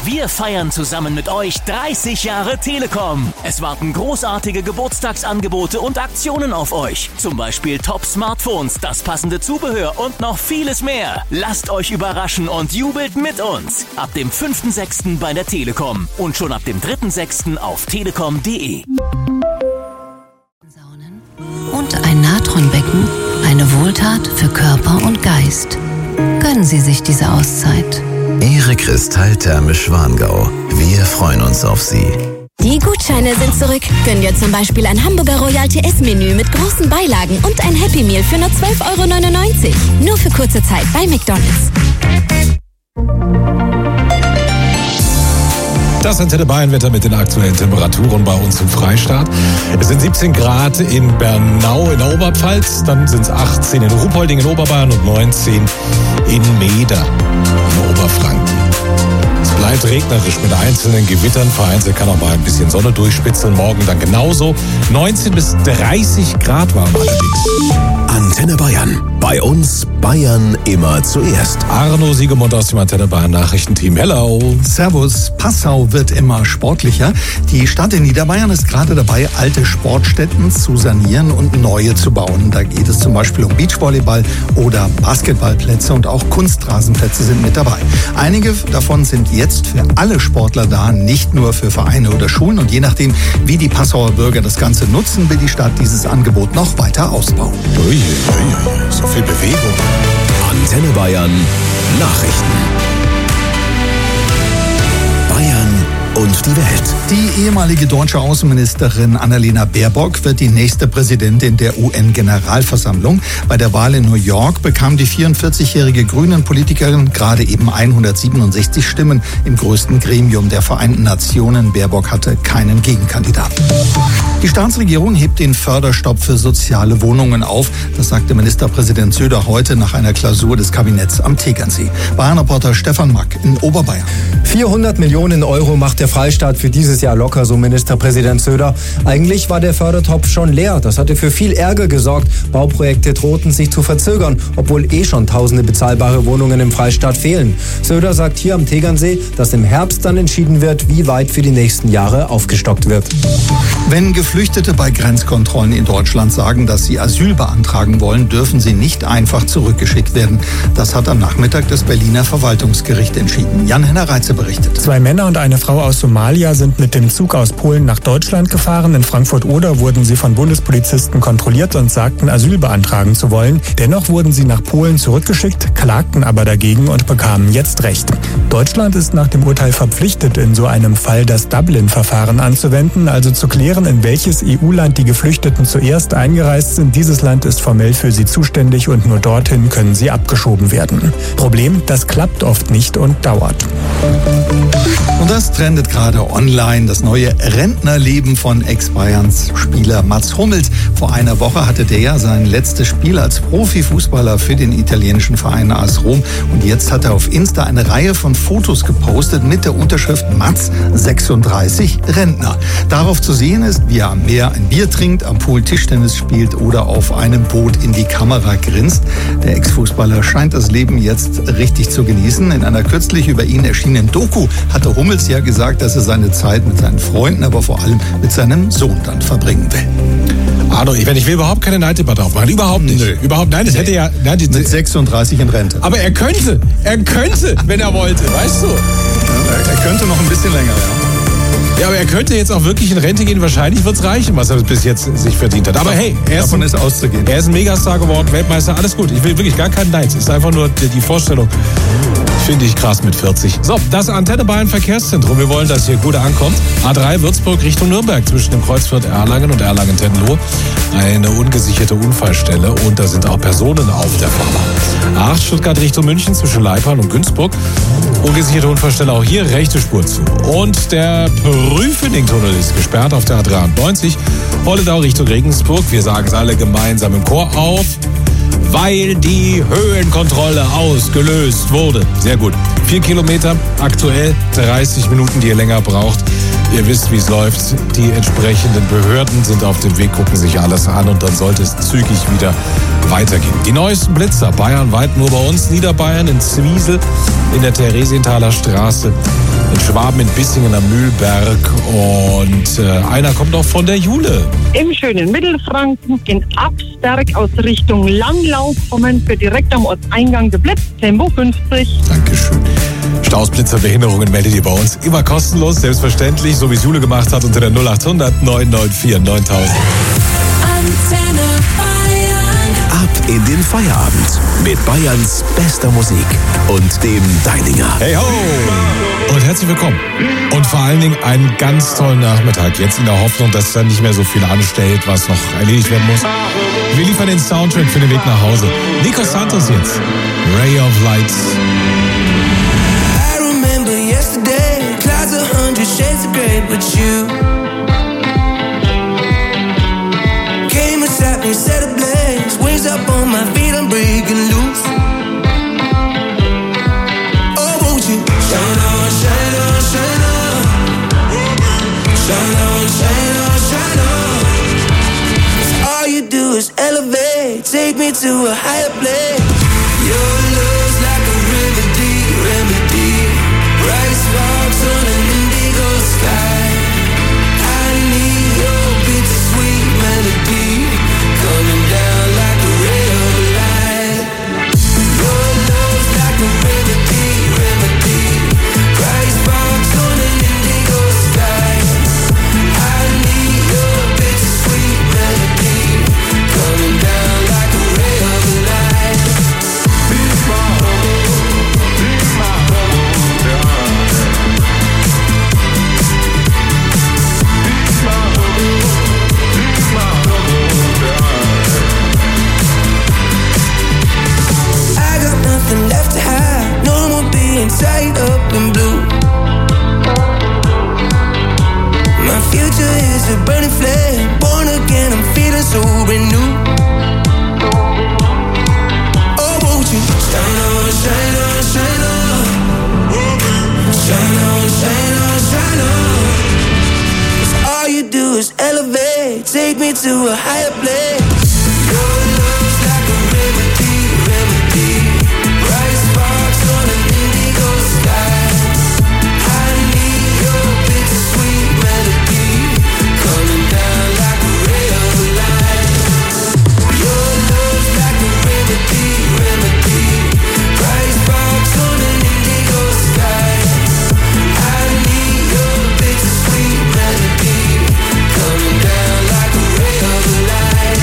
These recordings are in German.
Wir feiern zusammen mit euch 30 Jahre Telekom. Es warten großartige Geburtstagsangebote und Aktionen auf euch. Zum Beispiel Top-Smartphones, das passende Zubehör und noch vieles mehr. Lasst euch überraschen und jubelt mit uns. Ab dem 5.6. bei der Telekom und schon ab dem 3.6. auf telekom.de. Und ein Natronbecken, eine Wohltat für Körper und Geist. Gönnen Sie sich diese Auszeit. Ihre Kristalltherme Schwangau. Wir freuen uns auf Sie. Die Gutscheine sind zurück. Gönn dir zum Beispiel ein Hamburger Royal TS-Menü mit großen Beilagen und ein Happy Meal für nur 12,99 €. Nur für kurze Zeit bei McDonald's. Das Antenne Bayern-Wetter mit den aktuellen Temperaturen bei uns im Freistaat. Es sind 17 Grad in Bernau in der Oberpfalz, dann sind es 18 in Ruhpolding in Oberbayern und 19 in Meeder in Oberfranken. Es bleibt regnerisch mit einzelnen Gewittern. Vereinzelt kann auch mal ein bisschen Sonne durchspitzeln. Morgen dann genauso. 19 bis 30 Grad warm allerdings. Antenne Bayern. Bei uns Bayern immer zuerst. Arno Siegemund aus dem Antenne Bayern Nachrichtenteam. Hello. Servus. Passau wird immer sportlicher. Die Stadt in Niederbayern ist gerade dabei, alte Sportstätten zu sanieren und neue zu bauen. Da geht es zum Beispiel um Beachvolleyball oder Basketballplätze und auch Kunstrasenplätze sind mit dabei. Einige davon sind jetzt für alle Sportler da, nicht nur für Vereine oder Schulen. Und je nachdem, wie die Passauer Bürger das Ganze nutzen, will die Stadt dieses Angebot noch weiter ausbauen. So viel Bewegung. Antenne Bayern Nachrichten. Bayern und die Welt. Die ehemalige deutsche Außenministerin Annalena Baerbock wird die nächste Präsidentin der UN-Generalversammlung. Bei der Wahl in New York bekam die 44-jährige Grünen-Politikerin gerade eben 167 Stimmen im größten Gremium der Vereinten Nationen. Baerbock hatte keinen Gegenkandidaten. Die Staatsregierung hebt den Förderstopp für soziale Wohnungen auf. Das sagte Ministerpräsident Söder heute nach einer Klausur des Kabinetts am Tegernsee. Bayern-Reporter Stefan Mack in Oberbayern. 400 Millionen € macht der Freistaat für dieses Jahr locker, so Ministerpräsident Söder. Eigentlich war der Fördertopf schon leer. Das hatte für viel Ärger gesorgt. Bauprojekte drohten sich zu verzögern, obwohl schon tausende bezahlbare Wohnungen im Freistaat fehlen. Söder sagt hier am Tegernsee, dass im Herbst dann entschieden wird, wie weit für die nächsten Jahre aufgestockt wird. Wenn Geflüchtete bei Grenzkontrollen in Deutschland sagen, dass sie Asyl beantragen wollen, dürfen sie nicht einfach zurückgeschickt werden. Das hat am Nachmittag das Berliner Verwaltungsgericht entschieden. Jan-Henner Reitze berichtet. 2 Männer und eine Frau aus Somalia sind mit dem Zug aus Polen nach Deutschland gefahren. In Frankfurt-Oder wurden sie von Bundespolizisten kontrolliert und sagten, Asyl beantragen zu wollen. Dennoch wurden sie nach Polen zurückgeschickt, klagten aber dagegen und bekamen jetzt Recht. Deutschland ist nach dem Urteil verpflichtet, in so einem Fall das Dublin-Verfahren anzuwenden, also zu klären, in welches EU-Land die Geflüchteten zuerst eingereist sind. Dieses Land ist formell für sie zuständig und nur dorthin können sie abgeschoben werden. Problem, das klappt oft nicht und dauert. Und das trendet gerade online. Das neue Rentnerleben von Ex-Bayerns-Spieler Mats Hummels. Vor einer Woche hatte der ja sein letztes Spiel als Profifußballer für den italienischen Verein AS Rom. Und jetzt hat er auf Insta eine Reihe von Fotos gepostet mit der Unterschrift Mats 36 Rentner. Darauf zu sehen ist, wie er am Meer ein Bier trinkt, am Pool Tischtennis spielt oder auf einem Boot in die Kamera grinst. Der Ex-Fußballer scheint das Leben jetzt richtig zu genießen. In einer kürzlich über ihn erschienenen Doku hatte Hummels ja gesagt, dass er seine Zeit mit seinen Freunden, aber vor allem mit seinem Sohn dann verbringen will. Arno, ich will überhaupt keine Neiddebatte aufmachen. Überhaupt nicht. Nö. Überhaupt, nein, das hätte ja... Nein, mit 36 in Rente. Aber er könnte, wenn er wollte, weißt du? Ja, er könnte noch ein bisschen länger, ja. Ja, aber er könnte jetzt auch wirklich in Rente gehen. Wahrscheinlich wird es reichen, was er bis jetzt sich verdient hat. Aber hey, davon ist auszugehen. Er ist ein Megastar geworden, Weltmeister, alles gut. Ich will wirklich gar keinen Neid. Es ist einfach nur die Vorstellung. Finde ich krass mit 40. So, das Antenne Bayern Verkehrszentrum. Wir wollen, dass hier gut ankommt. A3 Würzburg Richtung Nürnberg zwischen dem Kreuzviertel Erlangen und Erlangen-Tenloh. Eine ungesicherte Unfallstelle und da sind auch Personen auf der Fahrbahn. A8 Stuttgart Richtung München zwischen Leipern und Günzburg. Ungesicherte Unfallstelle auch hier, rechte Spur zu. Und der Prüfening-Tunnel ist gesperrt auf der A93. Holledau Richtung Regensburg. Wir sagen es alle gemeinsam im Chor auf. weil die Höhenkontrolle ausgelöst wurde. Sehr gut. 4 Kilometer, aktuell 30 Minuten, die ihr länger braucht. Ihr wisst, wie es läuft. Die entsprechenden Behörden sind auf dem Weg, gucken sich alles an und dann sollte es zügig wieder weitergehen. Die neuesten Blitzer, bayernweit nur bei uns, Niederbayern in Zwiesel, in der Theresienthaler Straße, in Schwaben, in Bissingen am Mühlberg und einer kommt noch von der Jule. Im schönen Mittelfranken, in Absberg aus Richtung Langlauf kommen für direkt am Ortseingang geblitzt, Tempo 50. Dankeschön. Stausblitzer, Behinderungen meldet ihr bei uns immer kostenlos, selbstverständlich, so wie es Jule gemacht hat, unter der 0800 994 9000. Antenne Bayern. Ab in den Feierabend mit Bayerns bester Musik und dem Deininger. Hey ho! Und herzlich willkommen. Und vor allen Dingen einen ganz tollen Nachmittag. Jetzt in der Hoffnung, dass dann nicht mehr so viel anstellt, was noch erledigt werden muss. Wir liefern den Soundtrack für den Weg nach Hause. Nico Santos jetzt. Ray of Lights. Yesterday, clouds 100 shades of grey, but you came and sat me, set ablaze, wings up on my feet, I'm breaking loose. Oh, won't you shine on, shine on, shine on, shine on, shine on, shine on. 'Cause all you do is elevate, take me to a higher place. Your love's like a remedy, remedy. Bright sparks on an indigo sky. I need your bittersweet melody coming down like a ray of light. Your love's like a remedy, remedy. Bright sparks on an indigo sky. I need your bittersweet melody coming down like a ray of light. Be my home, be my home. I got nothing left to hide, no more being tied up in blue. My future is a burning flame, born again, I'm feeling so renewed. Oh, won't you shine on, shine on, shine on. Shine on, shine on, shine on. 'Cause all you do is elevate, take me to a higher place. Your love's like a remedy, remedy. Bright sparks on an indigo sky. I need your bittersweet melody coming down like a ray of light. Your love's like a remedy, remedy. Bright sparks on an indigo sky. I need your bittersweet melody coming down like a ray of light.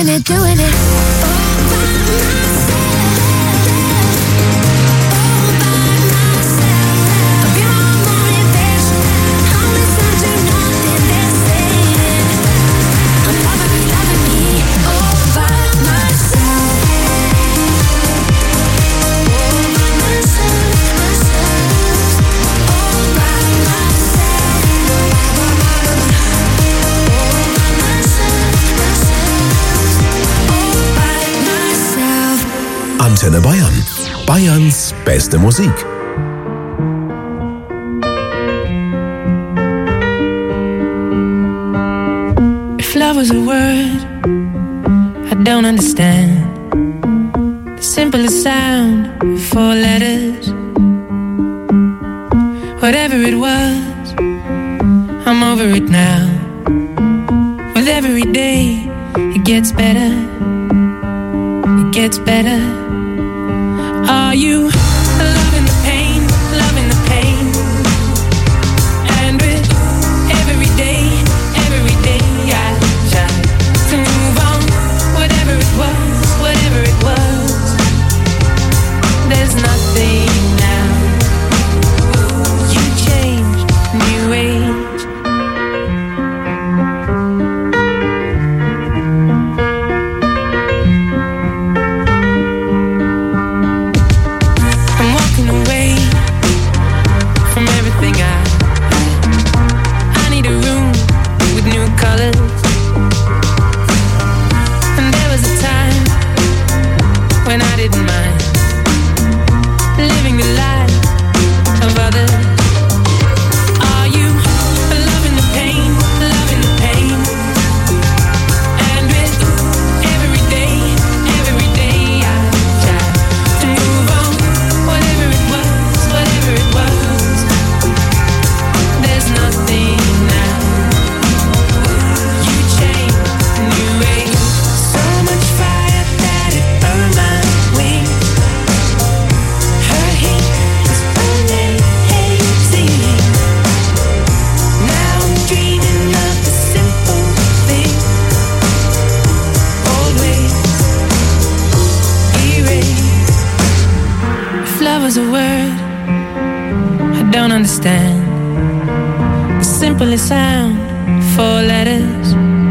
it, doing it. Antenne Bayern. Bayerns beste Musik. If love was a word I don't understand, the simplest sound, 4 letters. Whatever it was, I'm over it now. With every day, it gets better. It gets better. Are you loving the pain, loving the pain? And with every day I try to move on. Whatever it was, there's nothing now. You changed, new age. I'm walking away from everything I need a room with new colors. And there was a time when I didn't mind living the life of others. Are you loving the pain, loving the pain? And with every day I try to move on. Whatever it was, there's nothing now. You changed, new age. So much fire that it burned my wings. Her heat is burning hazy. Now I'm dreaming of the simple thing. Old ways erased. If love was a word I don't understand, the simplest sound, 4 letters.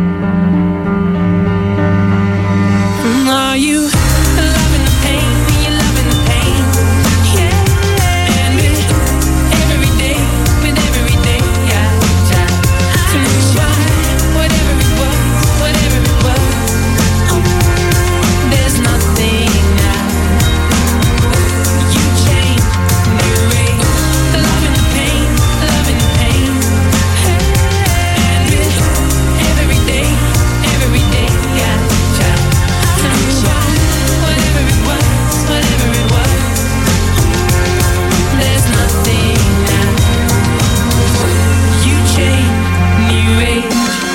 Are you loving the pain? You're loving the pain, yeah. And with every day I try to move on. Whatever it was, there's nothing now. You changed, new age. Loving the pain, loving the pain. And with every day I try to move on. Whatever it was, there's nothing now. You changed, new age.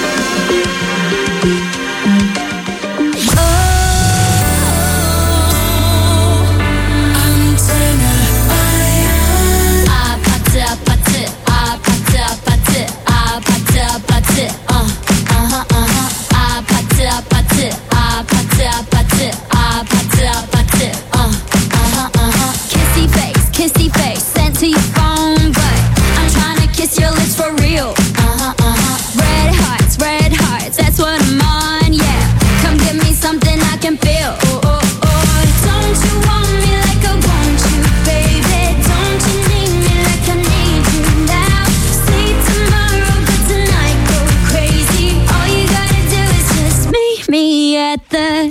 Kissy face, sent to your phone, but I'm trying to kiss your lips for real. Red hearts, that's what I'm on, yeah. Come give me something I can feel. Don't you want me like I want you, baby? Don't you need me like I need you now? Sleep tomorrow, but tonight go crazy. All you gotta do is just meet me at the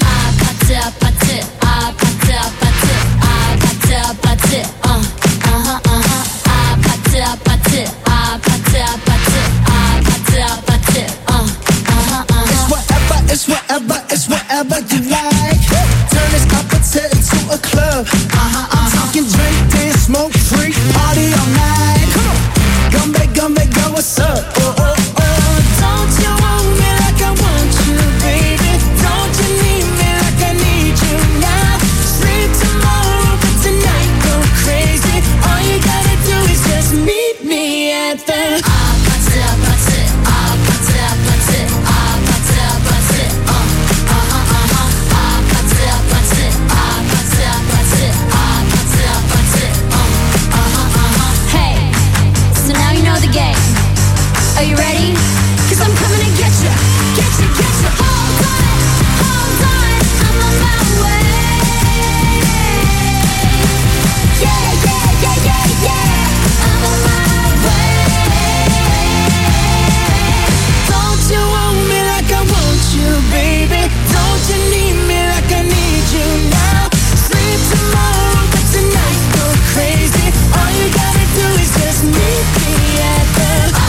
It's whatever you like. Turn this opposite into a club. I'm talking drink, dance, smoke, freak, party all night. Gumbe, go, what's up? Don't you want me like I want you, baby? Don't you need me like I need you now? Sleep tomorrow, but tonight go crazy. All you gotta do is just meet me at the Are you ready? 'Cause I'm coming to get you, get you, get you. Hold on, I'm on my way. Yeah, yeah, yeah, yeah, yeah. I'm on my way. Don't you want me like I want you, baby? Don't you need me like I need you now? Sleep tomorrow, but tonight go crazy. All you gotta do is just meet me at the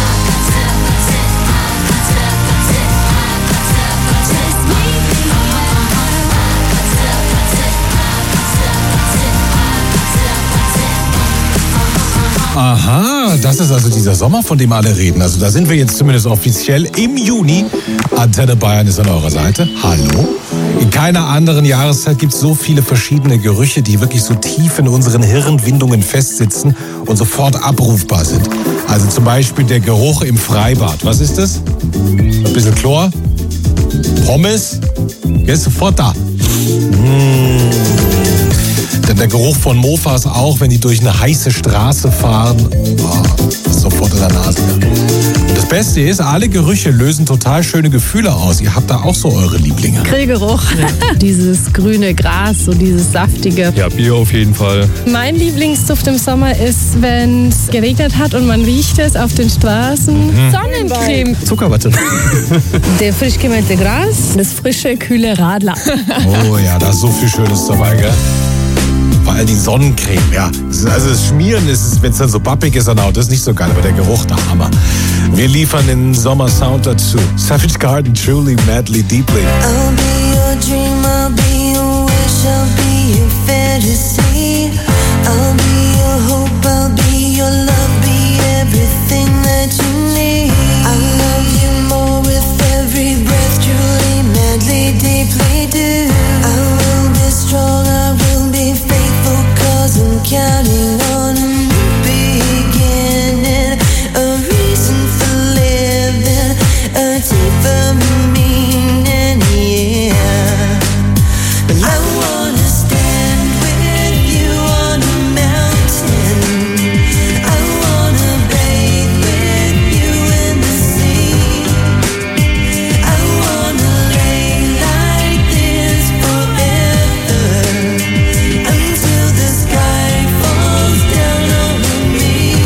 Aha, das ist also dieser Sommer, von dem alle reden. Also da sind wir jetzt zumindest offiziell im Juni. Antenne Bayern ist an eurer Seite. Hallo. In keiner anderen Jahreszeit gibt es so viele verschiedene Gerüche, die wirklich so tief in unseren Hirnwindungen festsitzen und sofort abrufbar sind. Also zum Beispiel der Geruch im Freibad. Was ist das? Ein bisschen Chlor? Pommes? Der ist sofort da. Der Geruch von Mofas auch, wenn die durch eine heiße Straße fahren. Oh, das ist sofort in der Nase. Und das Beste ist, alle Gerüche lösen total schöne Gefühle aus. Ihr habt da auch so eure Lieblinge. Grillgeruch. Dieses grüne Gras, so dieses saftige. Ja, Bier auf jeden Fall. Mein Lieblingsduft im Sommer ist, wenn es geregnet hat und man riecht es auf den Straßen. Sonnencreme. Zuckerwatte. Der frisch gemähte Gras, das frische, kühle Radler. Oh ja, da ist so viel Schönes dabei, gell? Vor allem die Sonnencreme, ja. Also das Schmieren, wenn es dann so bappig ist, das ist nicht so geil, aber der Geruch, der Hammer. Wir liefern den Sommersound dazu. Savage Garden, Truly, Madly, Deeply. I'll be your dream, I'll be your wish, I'll be your fantasy. I'll be your hope, I'll be your love, be everything that you need. I love you more with every breath, truly, madly, deeply do. I will be strong, I will be faithful, 'cause I'm counting on a new beginning, a reason for living, a deeper meaning, yeah. But I wanna stand with you on a mountain. I wanna bathe with you in the sea. I wanna lay like this forever, until the sky falls down over me.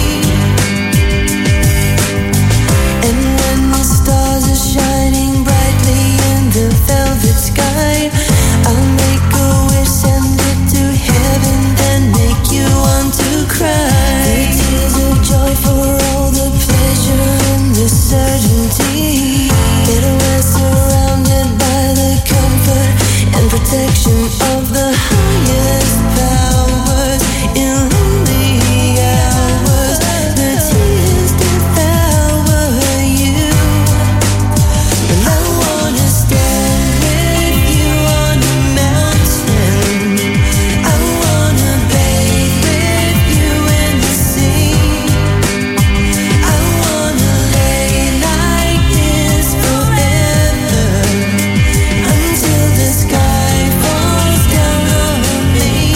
And when the stars are shining brightly in the velvet sky, I'll make a wish, send it to heaven, then make you want to cry. The tears of joy for all the pleasure and the certainty that we're surrounded by the comfort and protection of the highest powers. In lonely hours, the tears devour you. And I wanna stand with you on a mountain. I wanna bathe with you in the sea. I wanna lay like this forever, until the sky falls down over me.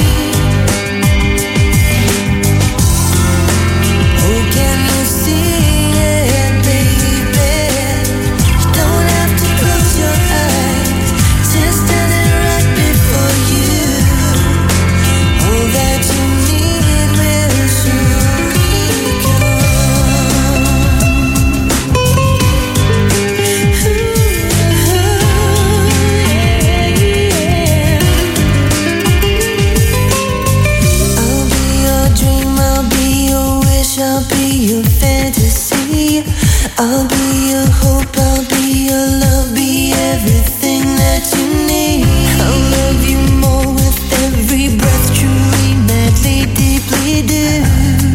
Oh, can you see it, baby? You don't have to close your eyes, just standing right before you. All that you need will surely come. I'll be your dream, I'll be your wish, I'll be your fantasy. I'll be your hope, I'll be your love, be everything that you need. I'll love you more with every breath, truly, madly, deeply do.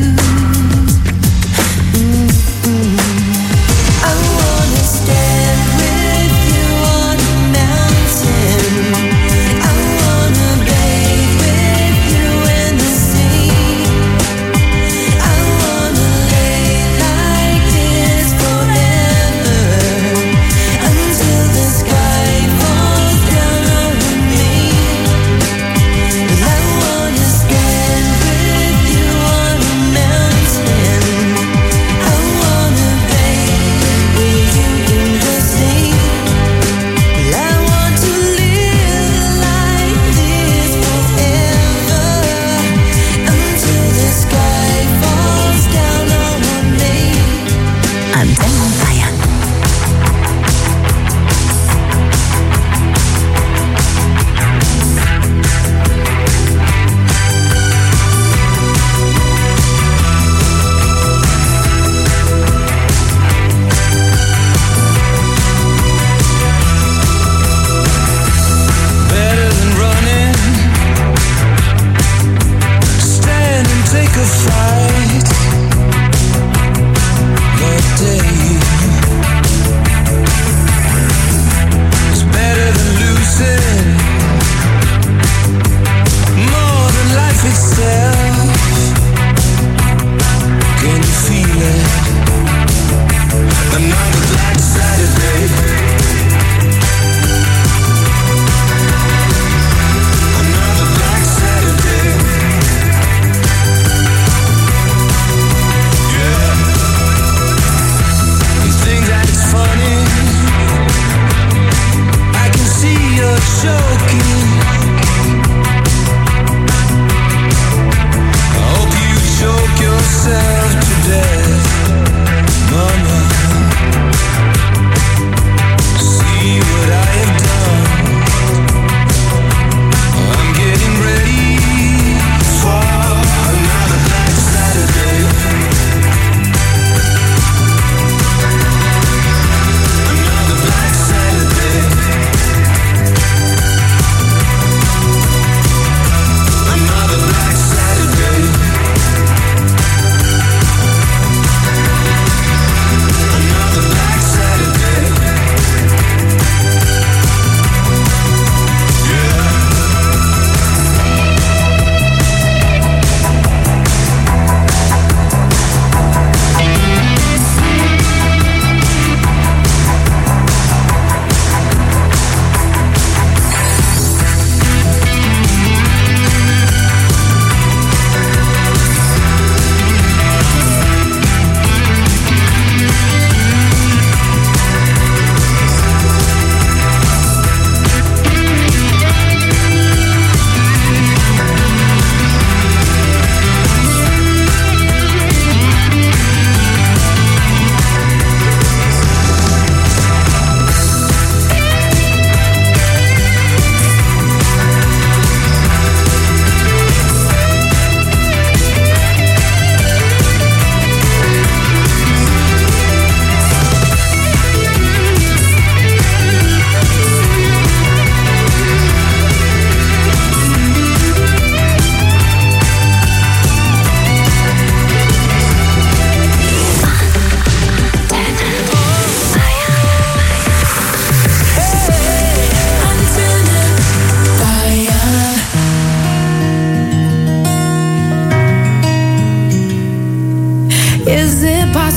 I wanna stand with you on a mountain. I wanna bathe with you in the sea. I wanna lay like this forever, until the sky falls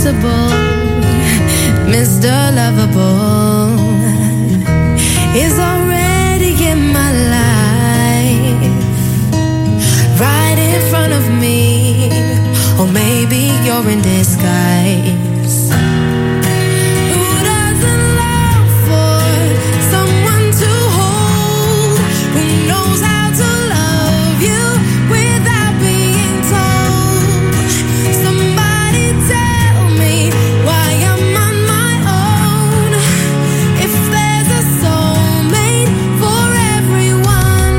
impossible. Mr. Lovable is already in my life, right in front of me. Or maybe you're in disguise. Who doesn't long for someone to hold? Who knows how to love you without being told? Somebody tell me why I'm on my own. If there's a soulmate for everyone.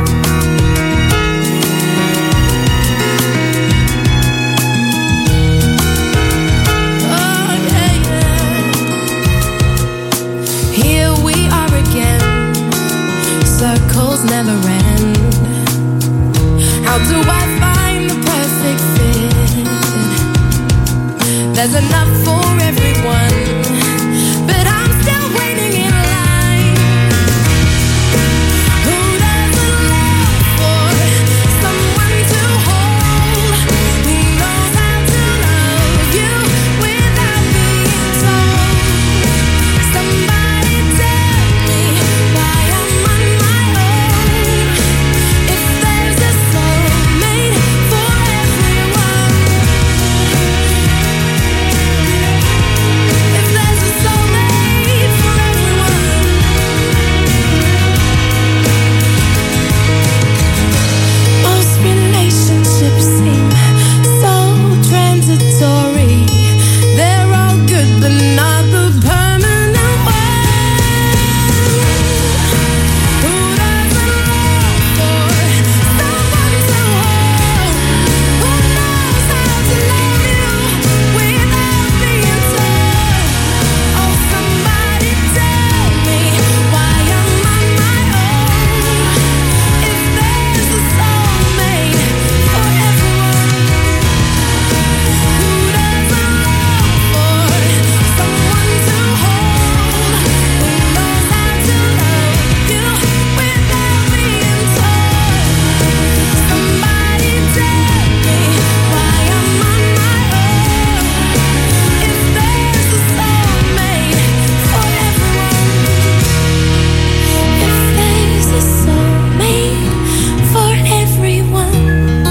Oh yeah, yeah. Here we are again. Circles never end. How do I find the perfect fit? There's enough for everyone, but I'm still waiting in line. Who doesn't long for someone to hold? Who knows how to love you without being told? Somebody tell me why I'm on my own. If there's a soulmate for everyone. If there's a soulmate for everyone. Most relationships seem so transitory. They're all good, but not the permanent one. Who doesn't long for someone to hold? Who knows how to love you without being told? Oh, somebody tell me why I'm on my own. If there's a soulmate for everyone. Who doesn't long for someone to hold? Who knows how to love you without being told? Somebody tell me why I'm on my own. If there's a soulmate for everyone. If there's a soulmate for everyone.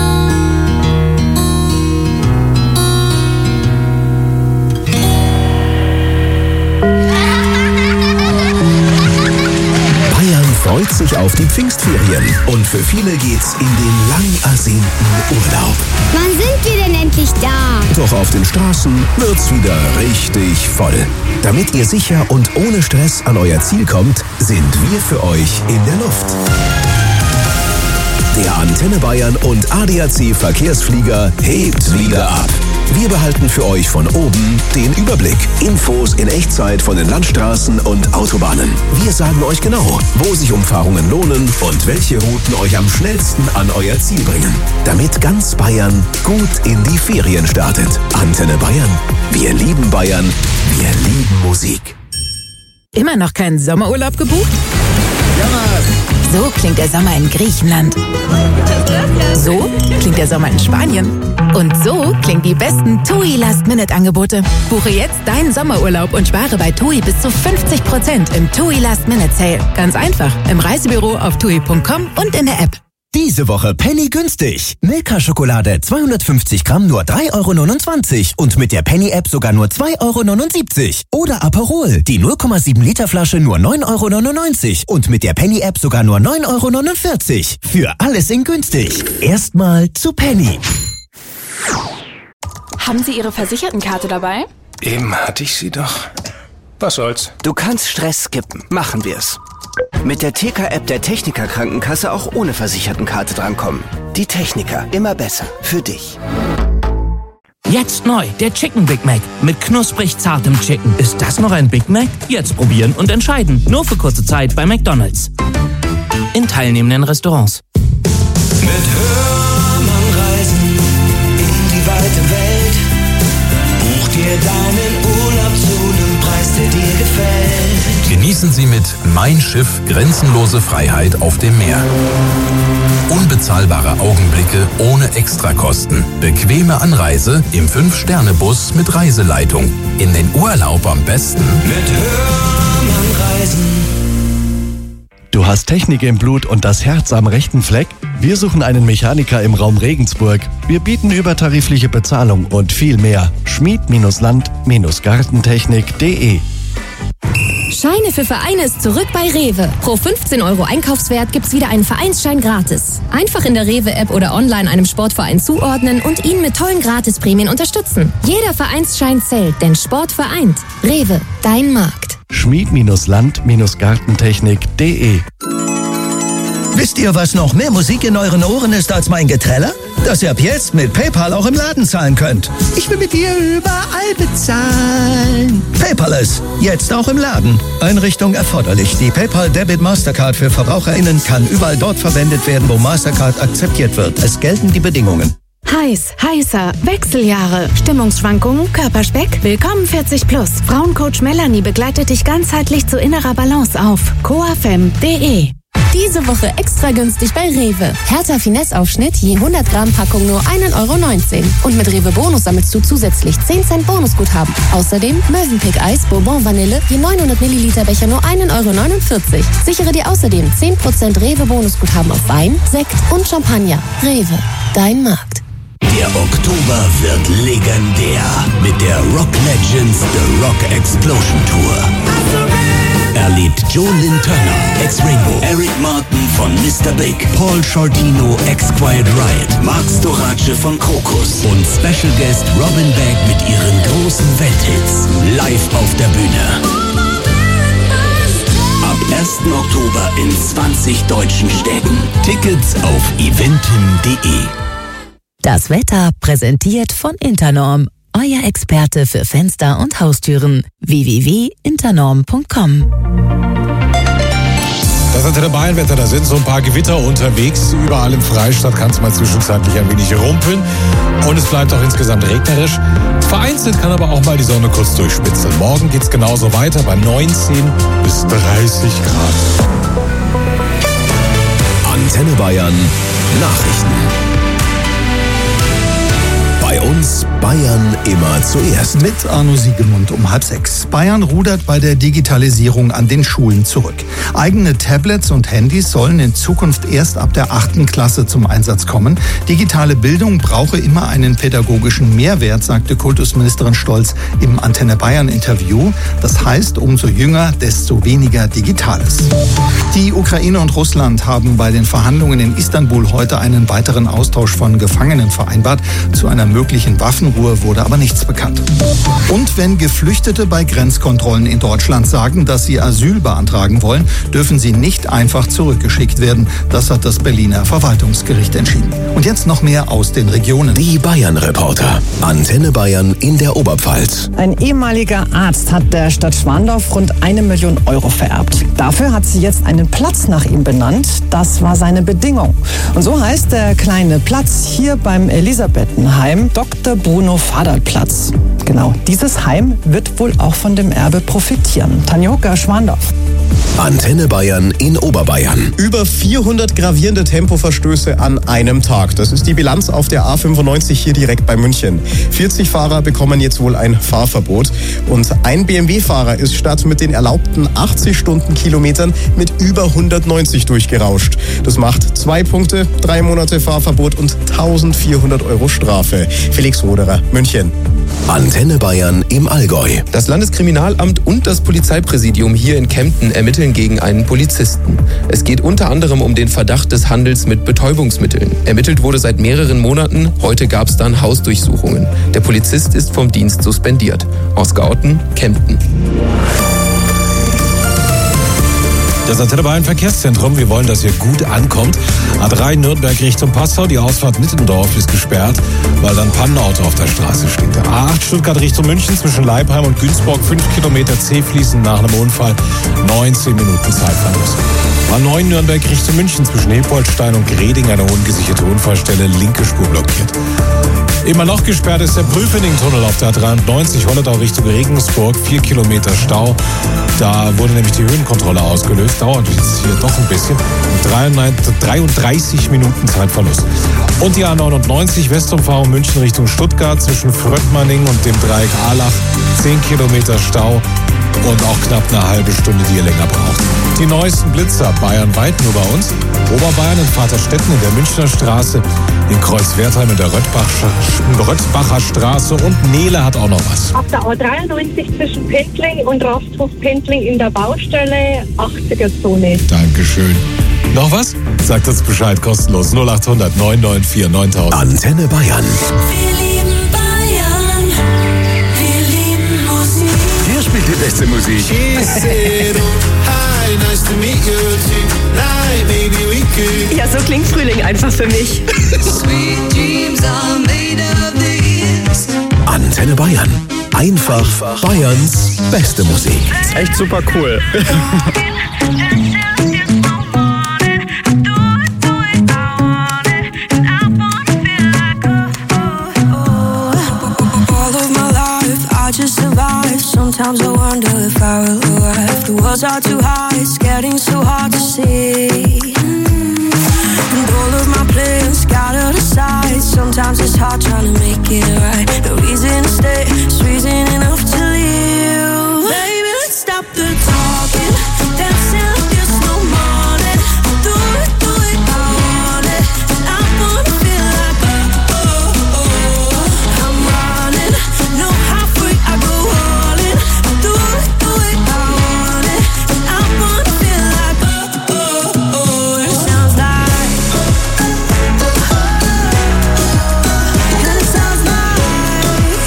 Bayern freut sich auf die Pfingstferien und für viele geht's in den lang ersehnten Urlaub. Wann sind wir denn endlich da? Doch auf den Straßen wird's wieder richtig voll. Damit ihr sicher und ohne Stress an euer Ziel kommt, sind wir für euch in der Luft. Der Antenne Bayern und ADAC Verkehrsflieger hebt wieder ab. Wir behalten für euch von oben den Überblick. Infos in Echtzeit von den Landstraßen und Autobahnen. Wir sagen euch genau, wo sich Umfahrungen lohnen und welche Routen euch am schnellsten an euer Ziel bringen. Damit ganz Bayern gut in die Ferien startet. Antenne Bayern. Wir lieben Bayern. Wir lieben Musik. Immer noch keinen Sommerurlaub gebucht? So klingt der Sommer in Griechenland. So klingt der Sommer in Spanien. Und so klingen die besten TUI Last-Minute-Angebote. Buche jetzt deinen Sommerurlaub und spare bei TUI bis zu 50% im TUI Last-Minute-Sale. Ganz einfach im Reisebüro auf TUI.com und in der App. Diese Woche Penny günstig. Milka-Schokolade 250 Gramm nur 3,29 € und mit der Penny-App sogar nur 2,79 € Oder Aperol, die 0,7 Liter Flasche nur 9,99 € und mit der Penny-App sogar nur 9,49 €. Für alles in günstig. Erstmal zu Penny. Haben Sie Ihre Versichertenkarte dabei? Eben hatte ich sie doch. Was soll's? Du kannst Stress skippen. Machen wir's. Mit der TK-App der Techniker Krankenkasse auch ohne Versichertenkarte drankommen. Die Techniker, immer besser. Für dich. Jetzt neu, der Chicken Big Mac mit knusprig zartem Chicken. Ist das noch ein Big Mac? Jetzt probieren und entscheiden. Nur für kurze Zeit bei McDonald's. In teilnehmenden Restaurants. Mit Hörmann reisen in die weite Welt. Buch dir deinen Urlaub zu einem Preis, der dir gefällt. Genießt Genießen Sie mit Mein Schiff grenzenlose Freiheit auf dem Meer. Unbezahlbare Augenblicke ohne Extrakosten. Bequeme Anreise im 5-Sterne-Bus mit Reiseleitung. In den Urlaub am besten mit Hörmann Reisen. Du hast Technik im Blut und das Herz am rechten Fleck? Wir suchen einen Mechaniker im Raum Regensburg. Wir bieten übertarifliche Bezahlung und viel mehr. Schmied-Land-Gartentechnik.de. Scheine für Vereine ist zurück bei Rewe. Pro 15 € Einkaufswert gibt's wieder einen Vereinsschein gratis. Einfach in der Rewe-App oder online einem Sportverein zuordnen und ihn mit tollen Gratisprämien unterstützen. Jeder Vereinsschein zählt, denn Sport vereint. Rewe, dein Markt. Schmied-Land-Gartentechnik.de. Wisst ihr, was noch mehr Musik in euren Ohren ist als mein Geträller? Dass ihr ab jetzt mit PayPal auch im Laden zahlen könnt. Ich will mit dir überall bezahlen. PayPal jetzt auch im Laden. Einrichtung erforderlich. Die PayPal Debit Mastercard für VerbraucherInnen kann überall dort verwendet werden, wo Mastercard akzeptiert wird. Es gelten die Bedingungen. Heiß, heißer, Wechseljahre, Stimmungsschwankungen, Körperspeck. Willkommen 40 plus. Frauencoach Melanie begleitet dich ganzheitlich zu innerer Balance auf coafem.de. Diese Woche extra günstig bei Rewe. Hertha Finesse-Aufschnitt je 100 Gramm Packung nur 1,19 €. Und mit Rewe Bonus sammelst du zusätzlich 10 Cent Bonusguthaben. Außerdem Mövenpick Eis Bourbon Vanille je 900 Milliliter Becher nur 1,49 €. Sichere dir außerdem 10% Rewe Bonusguthaben auf Wein, Sekt und Champagner. Rewe, dein Markt. Der Oktober wird legendär mit der Rock Legends The Rock Explosion Tour. Erlebt Joe Lynn Turner, ex-Rainbow, Eric Martin von Mr. Big, Paul Shortino, ex-Quiet Riot, Mark Storace von Krokus und Special Guest Robin Beck mit ihren großen Welthits live auf der Bühne. Ab 1. Oktober in 20 deutschen Städten. Tickets auf eventim.de. Das Wetter präsentiert von Internorm. Euer Experte für Fenster und Haustüren. www.internorm.com. Das Antenne Bayern-Wetter, da sind so ein paar Gewitter unterwegs. Überall im Freistaat kann es mal zwischenzeitlich ein wenig rumpeln. Und es bleibt auch insgesamt regnerisch. Vereinzelt kann aber auch mal die Sonne kurz durchspitzeln. Morgen geht's genauso weiter bei 19 bis 30 Grad. Antenne Bayern Nachrichten. Bei uns Bayern immer zuerst. Mit Arno Siegemund um 5:30. Bayern rudert bei der Digitalisierung an den Schulen zurück. Eigene Tablets und Handys sollen in Zukunft erst ab der 8. Klasse zum Einsatz kommen. Digitale Bildung brauche immer einen pädagogischen Mehrwert, sagte Kultusministerin Stolz im Antenne Bayern Interview. Das heißt, umso jünger, desto weniger Digitales. Die Ukraine und Russland haben bei den Verhandlungen in Istanbul heute einen weiteren Austausch von Gefangenen vereinbart. Zu einer möglichen Waffenruhe wurde aber nichts bekannt. Und wenn Geflüchtete bei Grenzkontrollen in Deutschland sagen, dass sie Asyl beantragen wollen, dürfen sie nicht einfach zurückgeschickt werden. Das hat das Berliner Verwaltungsgericht entschieden. Und jetzt noch mehr aus den Regionen. Die Bayern-Reporter. Antenne Bayern in der Oberpfalz. Ein ehemaliger Arzt hat der Stadt Schwandorf rund 1 Million € vererbt. Dafür hat sie jetzt einen Platz nach ihm benannt. Das war seine Bedingung. Und so heißt der kleine Platz hier beim Elisabethenheim Dr. Bruno Vaderl-Platz. Genau, dieses Heim wird wohl auch von dem Erbe profitieren. Tanjoka, Schwandorf. Antenne Bayern in Oberbayern. Über 400 gravierende Tempoverstöße an einem Tag. Das ist die Bilanz auf der A95 hier direkt bei München. 40 Fahrer bekommen jetzt wohl ein Fahrverbot. Und ein BMW-Fahrer ist statt mit den erlaubten 80 Stundenkilometern mit über 190 durchgerauscht. Das macht 2 Punkte, 3 Monate Fahrverbot und 1.400 € Strafe. Felix Roderer, München. Antenne Bayern im Allgäu. Das Landeskriminalamt und das Polizeipräsidium hier in Kempten ermitteln gegen einen Polizisten. Es geht unter anderem um den Verdacht des Handels mit Betäubungsmitteln. Ermittelt wurde seit mehreren Monaten. Heute gab es dann Hausdurchsuchungen. Der Polizist ist vom Dienst suspendiert. Oskar Otten, Kempten. Das Antenne Bayern Verkehrszentrum. Wir wollen, dass ihr gut ankommt. A3 Nürnberg Richtung Passau. Die Ausfahrt Nittendorf ist gesperrt, weil dann ein Pannenauto auf der Straße steht. A8 Stuttgart Richtung München zwischen Leipheim und Günzburg. 5 Kilometer zäh fließend nach einem Unfall. 19 Minuten Zeitverlust. A9 Nürnberg Richtung München zwischen Hepolstein und Greding. Eine ungesicherte Unfallstelle. Linke Spur blockiert. Immer noch gesperrt ist der Prüfening-Tunnel auf der A93 Holledau Richtung Regensburg. 4 Kilometer Stau. Da wurde nämlich die Höhenkontrolle ausgelöst. Dauert jetzt hier doch ein bisschen. 33 Minuten Zeitverlust. Und die A99 Westumfahrung München Richtung Stuttgart zwischen Fröttmanning und dem Dreieck Ahlach. 10 Kilometer Stau. Und auch knapp eine halbe Stunde, die ihr länger braucht. Die neuesten Blitzer bayernweit nur bei uns. Oberbayern in Vaterstetten in der Münchner Straße, in Kreuzwertheim in der Röttbacher Straße und Nele hat auch noch was. Auf der A93 zwischen Pendling und Rasthof-Pendling in der Baustelle, 80er-Zone. Dankeschön. Noch was? Sagt uns Bescheid, kostenlos. 0800 994 9000. Antenne Bayern. Spielt die beste Musik. Ja, so klingt Frühling einfach für mich. Antenne Bayern. Einfach Bayerns beste Musik. Echt super cool. Sometimes I wonder if I will arrive. The walls are too high, it's getting so hard to see. And all of my plans scattered aside. Sometimes it's hard trying to make it right. The reason to stay is reason enough to leave. Baby, let's stop the talking. Dancing like there's no morning. Do it, I want it. And I wanna feel like I'm running. Know how free I go all in. Do it, I want it. And I wanna feel like it sounds like it sounds like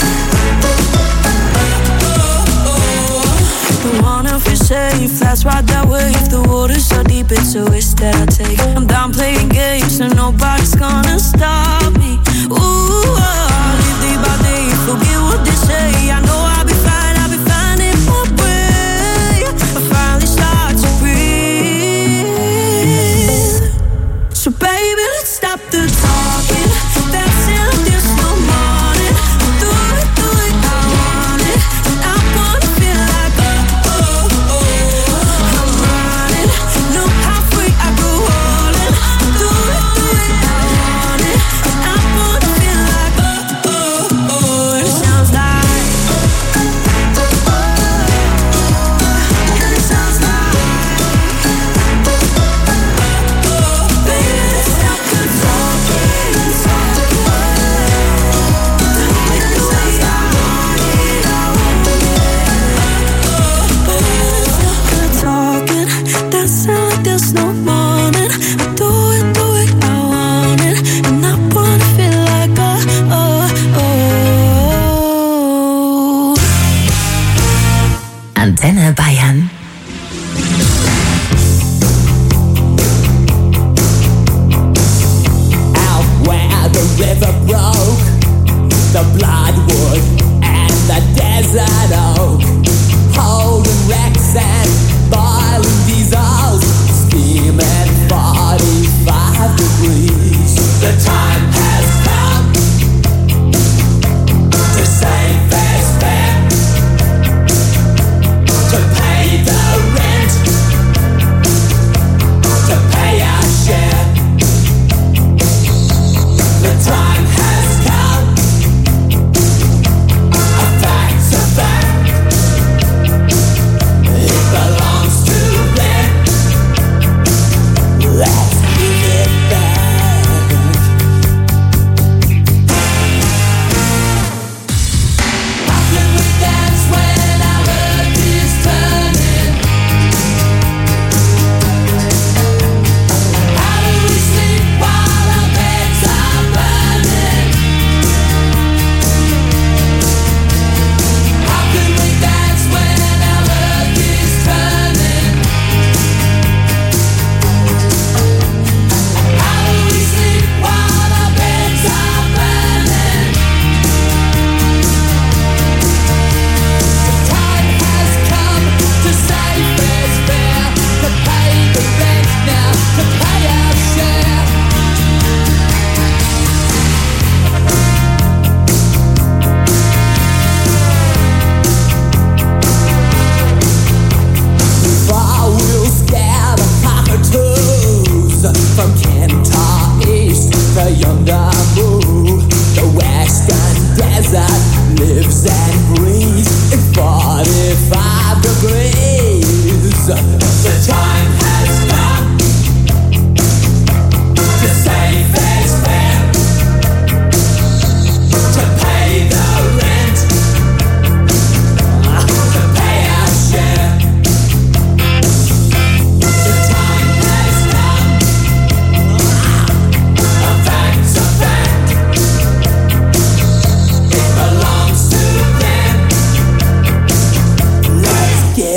don't wanna feel safe, that's right that way. If the water's so deep, it's a risk that I take. I'm done playing games, and nobody's gonna stop me. Ooh, I'll live day by day, forget what they say. I know I'll be fine in my way. I finally start to breathe. So baby, let's stop the talking. Dancing like there's no morning. Do it, I want it. And I wanna feel like I'm running. Know how free I go all in. Do it, I want it. And I wanna feel like it sounds like it sounds like baby, let's stop the talking. Talking, dancing like there's no morning. I do it, I want it. And I wanna feel like Antenne Bayern. Out where the river broke, the bloodwood and the desert oak, holding wrecks and boiling diesels, steaming 45 degrees. The time has come to save this fair, to pay the rent, to pay our share. The time has come. A fact's a fact.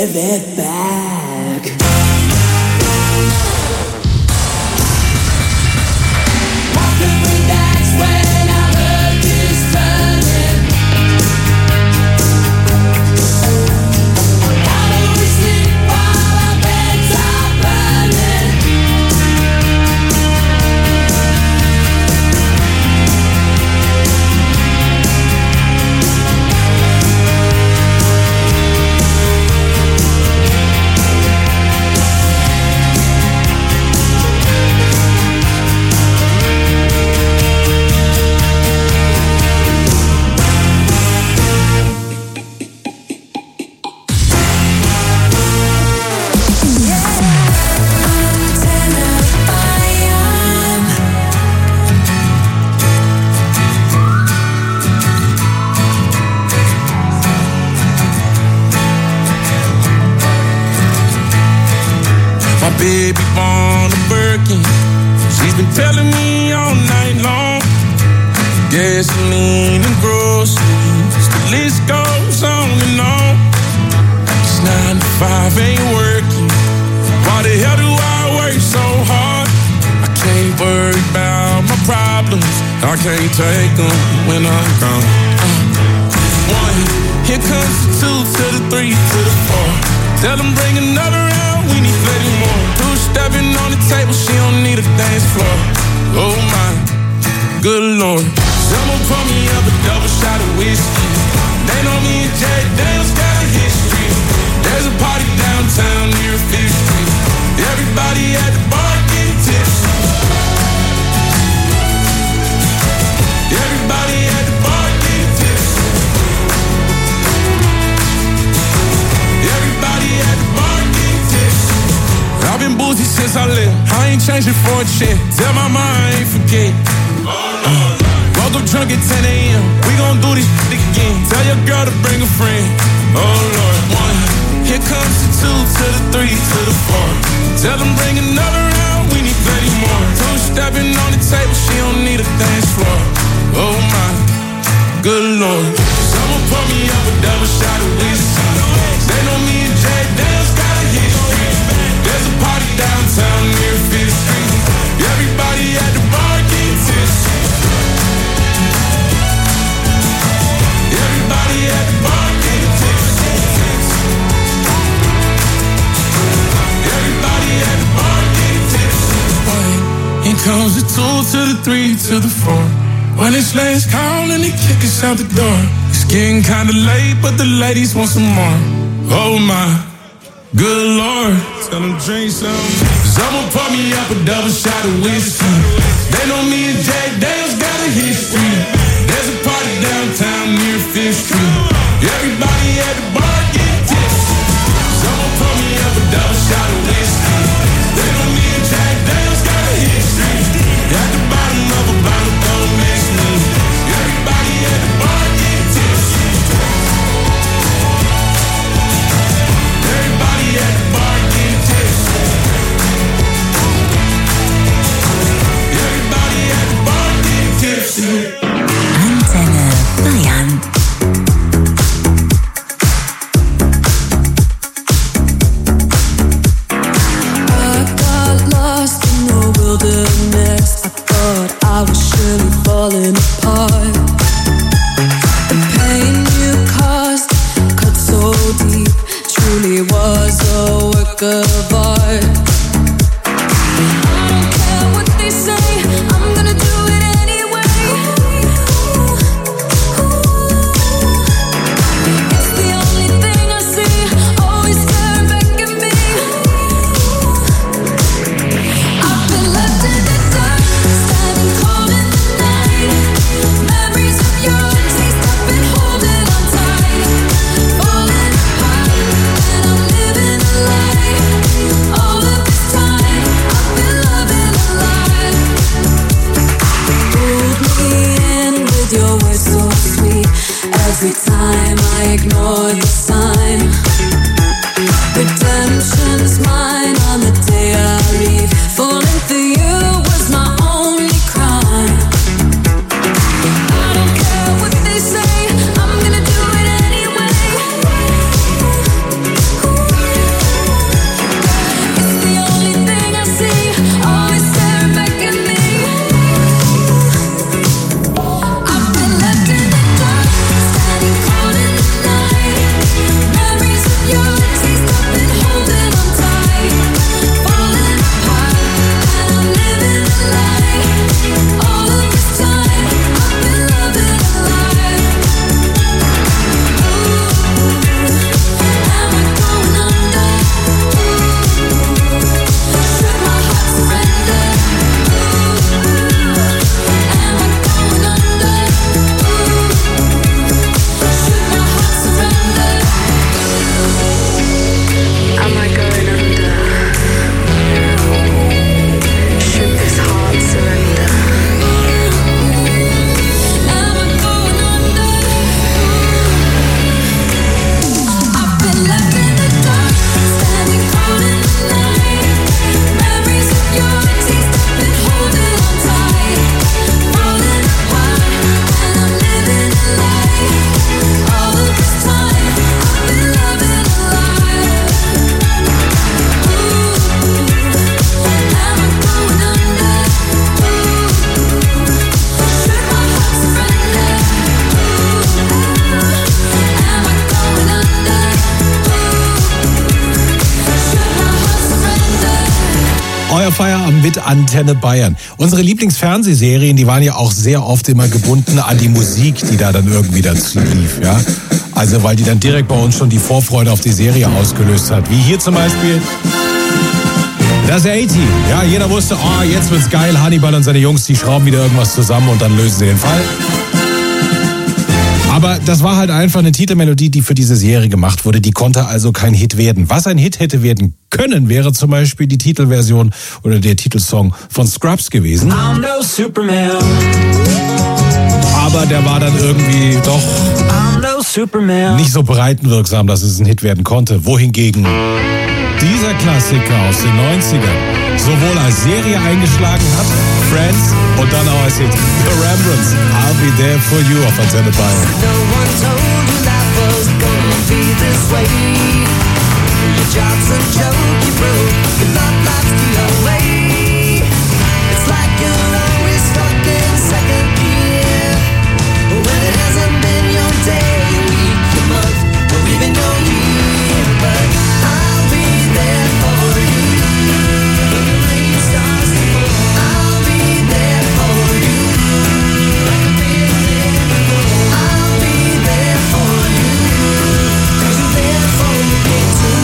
give it back. How can we dance when our earth is turning? How do we sleep while our beds are burning? Baby born a Birkin. She's been telling me all night long. Gasoline and groceries, the list goes on and on. This 9 to 5 ain't working. Why the hell do I work so hard? I can't worry about my problems. I can't take them when I'm gone. 1, here comes the 2 to the 3 to the 4. Tell them bring another round, we need plenty more. 2 stepping on the table, she don't need a dance floor. Oh my, good Lord. Someone pour me up a double shot of whiskey. They know me and Jay Daniels got a history. There's a party downtown near 5th Street. Everybody at the bar getting tipsy. Everybody at the bar getting tipsy. Everybody at the bar getting tipsy. I've been boozy since I left. I ain't changing for a check. Tell my mom I ain't forget. Woke up drunk at 10 a.m. We gon' do this shit again. Tell your girl to bring a friend. Oh Lord. 1, here comes the 2 to the 3 to the 4. Tell them bring another round, we need plenty more. 2 stepping on the table, she don't need a dance floor. Oh my, good Lord. Someone pour me up a double shot of whiskey. They know me and Jay Daniels got a history. There's a party downtown near 5th Street. Everybody at the bar getting tipsy. Everybody at the bar getting tipsy. Everybody at the bar getting tipsy. Here comes the 2 to the 3 to the 4. When it's last call and they kick us out the door. It's getting kinda late, but the ladies want some more. Oh my, good Lord. Tell them drink some. Someone pour me up a double shot of whiskey. They know me and Jay Daniels got a history. There's a party downtown near 5th Street. Everybody at the bar getting tipsy. Someone pour me up a double shot of whiskey. They know me and Jay Daniels got a history. At the bottom of a bottle, don't mix me. Everybody at the bar getting tipsy. Everybody at the bar getting tipsy. Everybody at the bar getting tipsy. Antenne Bayern. I got lost in the wilderness. I thought I was surely falling apart. The pain you caused cut so deep, truly was a work of art. I don't care what they say, I'm gonna do it anyway. It's the only thing I see, always staring back at me. I've been left in the dark, standing cold in the night. Memories of your taste, I've been holding on tight. Falling apart, and I'm living a lie. Euer Feierabend mit Antenne Bayern. Unsere Lieblingsfernsehserien, die waren ja auch sehr oft immer gebunden an die Musik, die da dann irgendwie dazu lief. Ja? Also weil die dann direkt bei uns schon die Vorfreude auf die Serie ausgelöst hat. Wie hier zum Beispiel das A-Team. Ja, jeder wusste, oh, jetzt wird's geil. Hannibal und seine Jungs, die schrauben wieder irgendwas zusammen und dann lösen sie den Fall. Aber das war halt einfach eine Titelmelodie, die für diese Serie gemacht wurde. Die konnte also kein Hit werden. Was ein Hit hätte werden können, wäre zum Beispiel die Titelversion oder der Titelsong von Scrubs gewesen. I'm no Superman. Aber der war dann irgendwie doch nicht so breitenwirksam, dass es ein Hit werden konnte. Wohingegen dieser Klassiker aus den 90ern sowohl als Serie eingeschlagen hat, Friends, und dann auch als Hit The Rembrandts, I'll Be There For You auf Antenne Bayern. No one told you life was gonna be this way. Your job's a joke, you broke. Your love life's the away. It's like you're always stuck in second gear. When it hasn't been your day, your week, your month, or even your year. But I'll be there for you. When the rain starts to fall, I'll be there for you. Like I've been there before. I'll be there for you. 'Cause you're there for me too.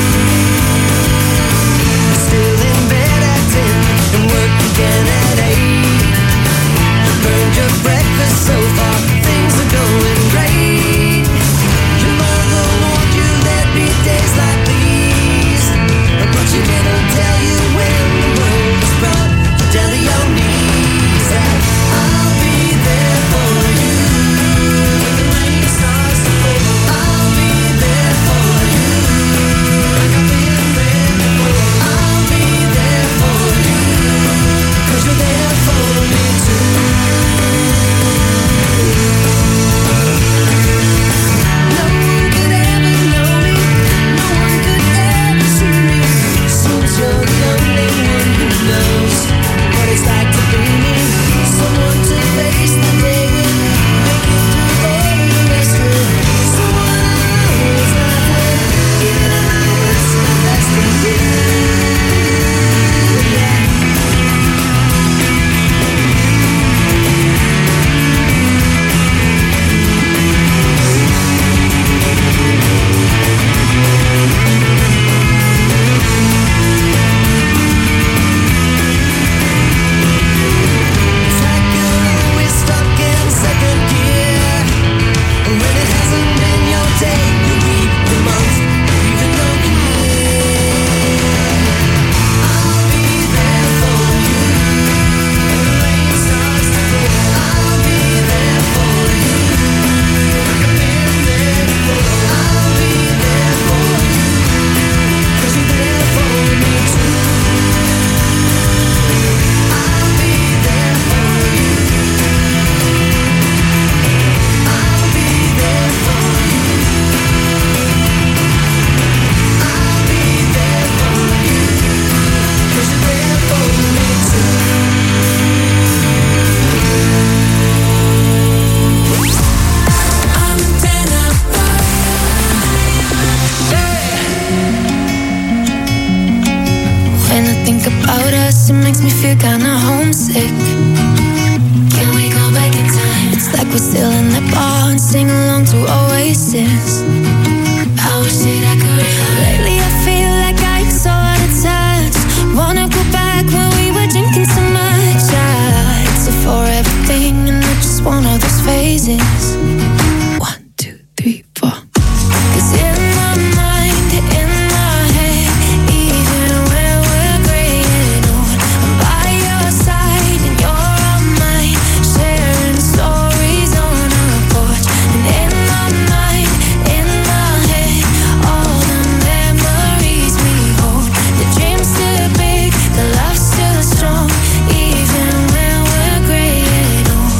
Still in bed at 10 and work again at 8. Burned your breakfast so far, things are going great. Your mother warned you there'd be days like these, but she didn't tell you when the world was brought you down to your knees. That I'll be there for you. When the rain starts to fall, I'll be there for you. Like I've been there before, I'll be there for you. 'Cause you're there for me too. No one could ever know me, no one could ever see me. Seems you're the only one who knows what it's like to be me. Someone to face the day with, make it through all the rest with. Someone I always laugh with, even at my worst, the best of you. Yeah. It's like you're always stuck in second gear. When it hasn't been your day, your week, your month, even your year. I'll be there for you. When the rain starts to fall, I'll be there for you. Like I've been there before, I'll be there for you. 'Cause you're there for me too. I'll be there for you. I'll be there for you. I'll be there for you. 'Cause you're there for me too. When I think about us, it makes me feel kinda homesick. Can we go back in time? It's like we're still in that bar and sing along to Oasis. I wish that I could. Lately I feel like I'm so out of touch. Wanna go back when we were drinking so much. I exit for everything and I just want all those phases. 1, 2, 3, 4. 'Cause in my mind, in my head, even when we're gray and old, I'm by your side and you're on mine, sharing stories on our porch. And in my mind, in my head, all the memories we hold. The dream's still big, the love's still strong, even when we're gray and old.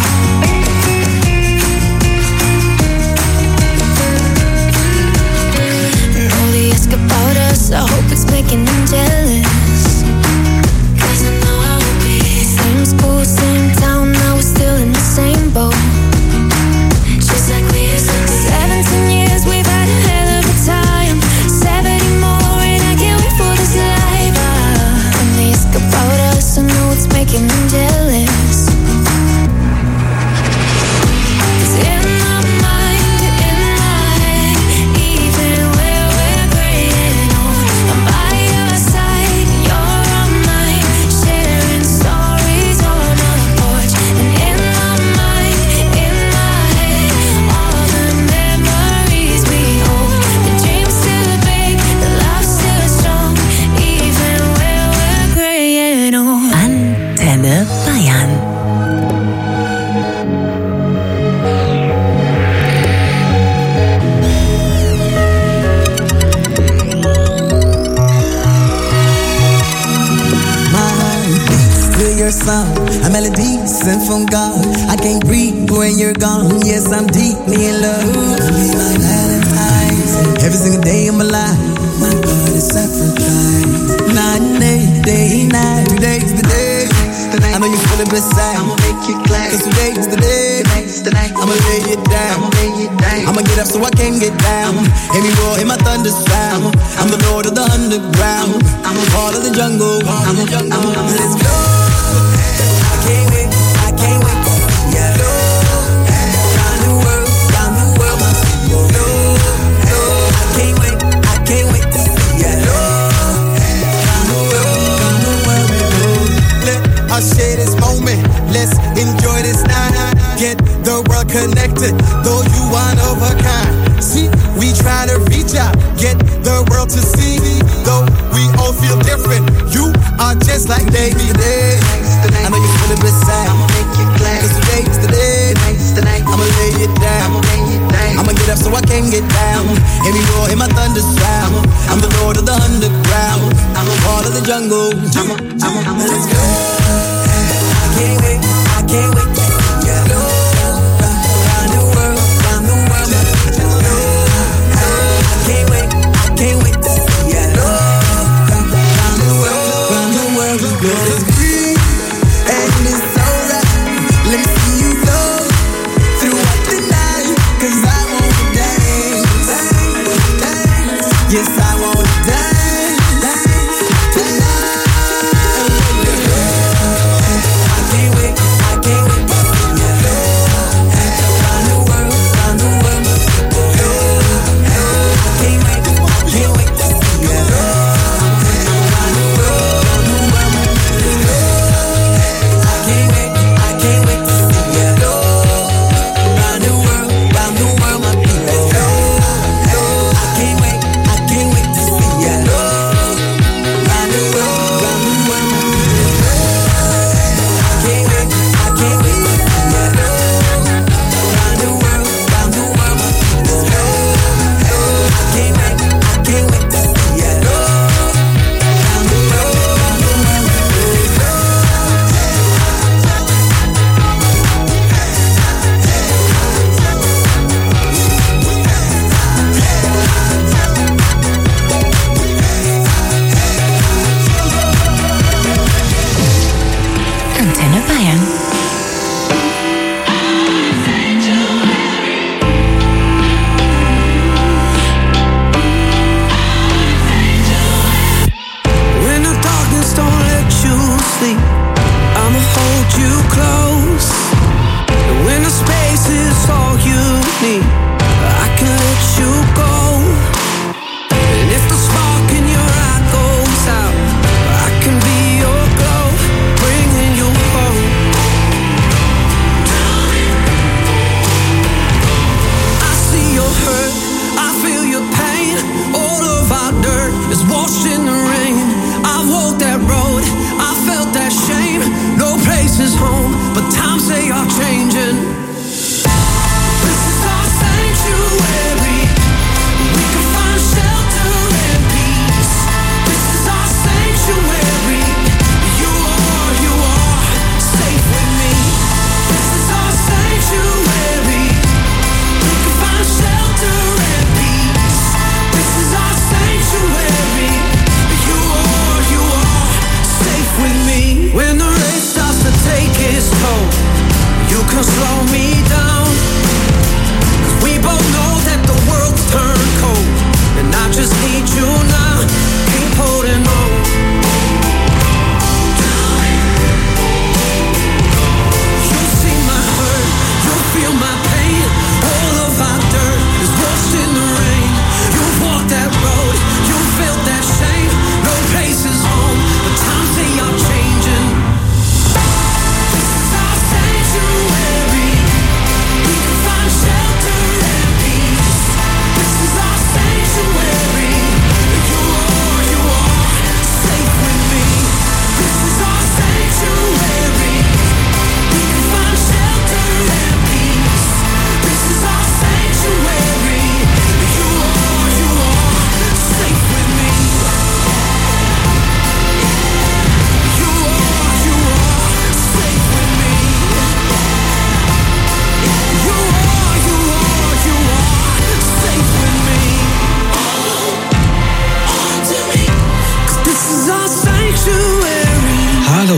And all they ask about us, I hope it's making them jealous. 'Cause I know I will be. Same school, same town, now we're still in the same boat. Just like we used to be. 17 years, we've had a hell of a time. 70 more and I can't wait for this life. And they ask about song, a melody sent from God. I can't breathe when you're gone. Yes, I'm deeply in love. You be my Valentine's. Every single day of my life, my God is sacrifice. Night and day, night. Today's the day. I know you feel it beside. I'ma make you glad. 'Cause today's the day. I'ma lay it down. I'ma get up so I can get down. Hear me roar, hear my thunder sound. I'm the lord of the underground. I'm a part of the jungle. Let's go. I can't wait. Yeah. Round the world. No. I can't wait. Yeah. Round the world. Let us share this moment. Let's enjoy this night. Get the world connected, though you one of a kind. See, we try to reach out, get the world to see. Though we all feel different, you are just like baby today. I know you feel it beside. I'ma make you glad. 'Cause today's the day. I'ma lay it down. I'ma get up so I can get down. Hear me roar, hear my thunder sound. I'm the lord of the underground. I'm a part of the jungle. Let's go. I can't wait. Yes, I wanna dance tonight. I can't wait. Round the world. I can't wait. Round the world.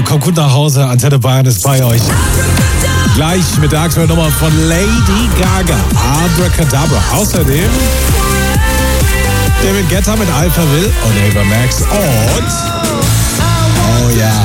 kommt gut nach Hause. Antenne Bayern ist bei euch. Gleich mit der aktuellen Nummer von Lady Gaga. Abracadabra. Außerdem David Guetta mit Alpha Will und Ava Max. Und oh ja.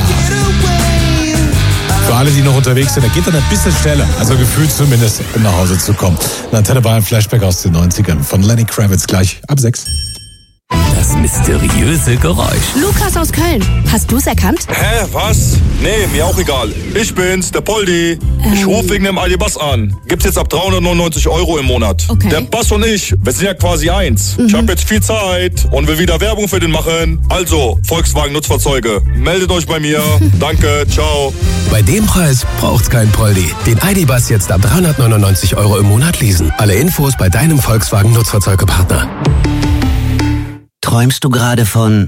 Für alle, die noch unterwegs sind, da geht dann ein bisschen schneller. Also gefühlt zumindest, um nach Hause zu kommen. Ein Antenne Bayern Flashback aus den 90ern von Lenny Kravitz gleich ab 6. Das mysteriöse Geräusch. Lukas aus Köln. Hast du's erkannt? Hä, was? Nee, mir auch egal. Ich bin's, der Poldi. Ich rufe wegen dem Aldi-Bass an. Gibt's jetzt ab 399 € im Monat. Okay. Der Bass und ich, wir sind ja quasi eins. Ich habe jetzt viel Zeit und will wieder Werbung für den machen. Also, Volkswagen Nutzfahrzeuge, meldet euch bei mir. Danke, ciao. Bei dem Preis braucht's kein Poldi. Den ID-Bus jetzt ab 399 € im Monat leasen. Alle Infos bei deinem Volkswagen Nutzfahrzeugepartner. Träumst du gerade vom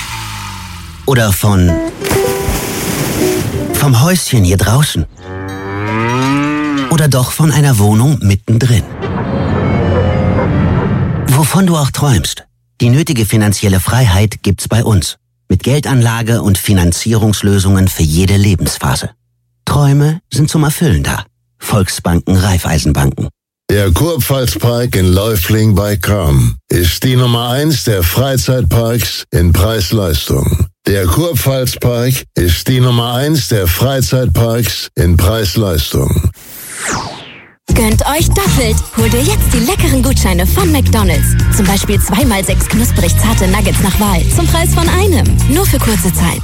Häuschen hier draußen? Oder doch von einer Wohnung mittendrin? Wovon du auch träumst, die nötige finanzielle Freiheit gibt's bei uns. Mit Geldanlage und Finanzierungslösungen für jede Lebensphase. Träume sind zum Erfüllen da. Volksbanken, Raiffeisenbanken. Der Kurpfalzpark in Läufling bei Cham ist die Nummer 1 der Freizeitparks in Preis-Leistung. Der Kurpfalzpark ist die Nummer 1 der Freizeitparks in Preis-Leistung. Gönnt euch doppelt. Holt ihr jetzt die leckeren Gutscheine von McDonald's. Zum Beispiel 2x6 knusprig zarte Nuggets nach Wahl. Zum Preis von einem. Nur für kurze Zeit.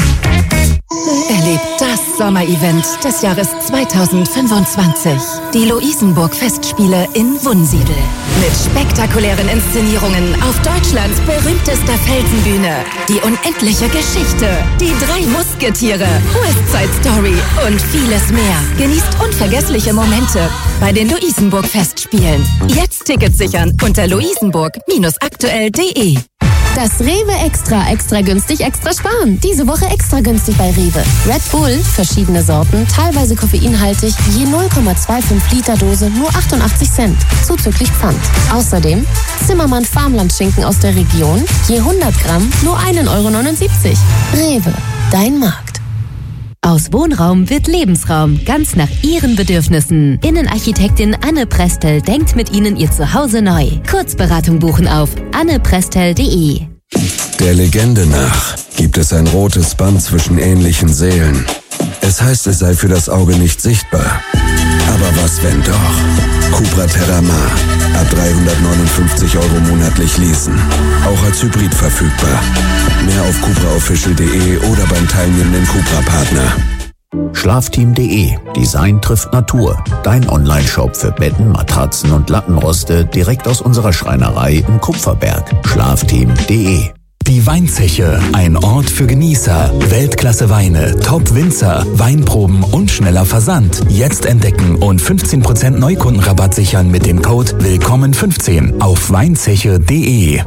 Erlebt das Sommerevent des Jahres 2025. Die Luisenburg-Festspiele in Wunsiedel. Mit spektakulären Inszenierungen auf Deutschlands berühmtester Felsenbühne. Die unendliche Geschichte. Die 3 Musketiere. West Side Story und vieles mehr. Genießt unvergessliche Momente bei den Luisenburg-Festspielen. Jetzt Tickets sichern unter luisenburg-aktuell.de. Das Rewe extra günstig, extra sparen. Diese Woche extra günstig bei Rewe. Red Bull, verschiedene Sorten, teilweise koffeinhaltig, je 0,25 Liter Dose, nur 88 Cent, zuzüglich Pfand. Außerdem Zimmermann Farmlandschinken aus der Region, je 100 Gramm, nur 1,79 €. Rewe, dein Markt. Aus Wohnraum wird Lebensraum, ganz nach Ihren Bedürfnissen. Innenarchitektin Anne Prestel denkt mit Ihnen Ihr Zuhause neu. Kurzberatung buchen auf anneprestel.de. Der Legende nach gibt es ein rotes Band zwischen ähnlichen Seelen. Es heißt, es sei für das Auge nicht sichtbar. Aber was wenn doch? Cupra Terramar. Ab 359 € monatlich leasen. Auch als Hybrid verfügbar. Mehr auf cupraofficial.de oder beim teilnehmenden Cupra-Partner. Schlafteam.de. Design trifft Natur. Dein Online-Shop für Betten, Matratzen und Lattenroste direkt aus unserer Schreinerei im Kupferberg. Schlafteam.de. Die Weinzeche, ein Ort für Genießer. Weltklasse Weine, Top-Winzer, Weinproben und schneller Versand. Jetzt entdecken und 15% Neukundenrabatt sichern mit dem Code Willkommen15 auf weinzeche.de.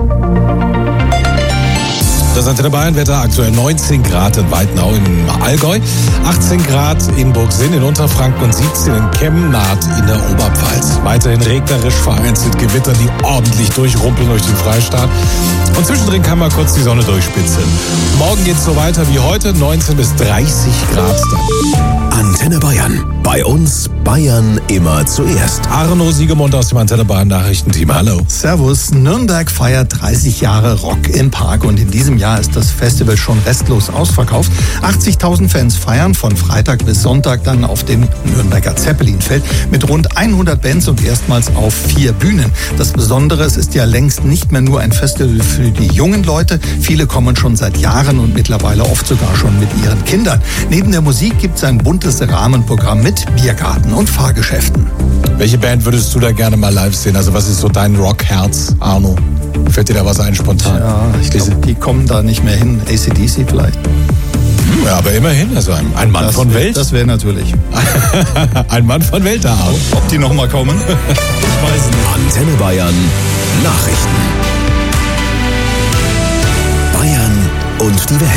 Das Antenne Bayern Wetter, aktuell 19 Grad in Weitenau im Allgäu, 18 Grad in Burgsinn in Unterfranken und 17 in Kemnath in der Oberpfalz. Weiterhin regnerisch, vereinzelt Gewitter, die ordentlich durchrumpeln durch den Freistaat. Und zwischendrin kann mal kurz die Sonne durchspitzeln. Morgen geht's so weiter wie heute, 19 bis 30 Grad dann. Antenne Bayern. Bei uns Bayern immer zuerst. Arno Siegemund aus dem Antenne Bayern Nachrichtenteam. Hallo. Servus. Nürnberg feiert 30 Jahre Rock im Park und in diesem Jahr ist das Festival schon restlos ausverkauft. 80.000 Fans feiern von Freitag bis Sonntag dann auf dem Nürnberger Zeppelinfeld mit rund 100 Bands und erstmals auf 4 Bühnen. Das Besondere, es ist ja längst nicht mehr nur ein Festival für die jungen Leute. Viele kommen schon seit Jahren und mittlerweile oft sogar schon mit ihren Kindern. Neben der Musik gibt es ein buntes Rahmenprogramm mit Biergarten und Fahrgeschäften. Welche Band würdest du da gerne mal live sehen? Also was ist so dein Rockherz, Arno? Fällt dir da was ein spontan? Ja, ich glaube, die kommen da nicht mehr hin. AC/DC vielleicht. Ja, aber immerhin, also ein Mann von Welt. Das wäre natürlich. Ein Mann von Welt da. Ob die nochmal kommen? Ich weiß nicht. Antenne Bayern Nachrichten. Bayern und die Welt.